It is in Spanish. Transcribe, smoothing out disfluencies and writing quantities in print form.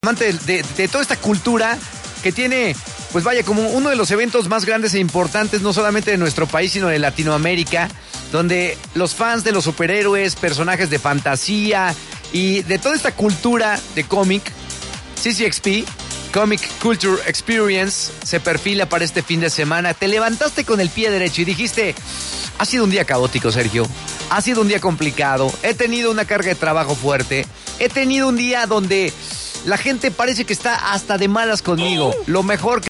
amante de toda esta cultura que tiene, pues vaya, como uno de los eventos más grandes e importantes, no solamente de nuestro país, sino de Latinoamérica, donde los fans de los superhéroes, personajes de fantasía y de toda esta cultura de cómic, CCXP, Comic Culture Experience, se perfila para este fin de semana. Te levantaste con el pie derecho y dijiste, ha sido un día caótico, Sergio. Ha sido un día complicado. He tenido una carga de trabajo fuerte. He tenido un día donde la gente parece que está hasta de malas conmigo. Lo mejor que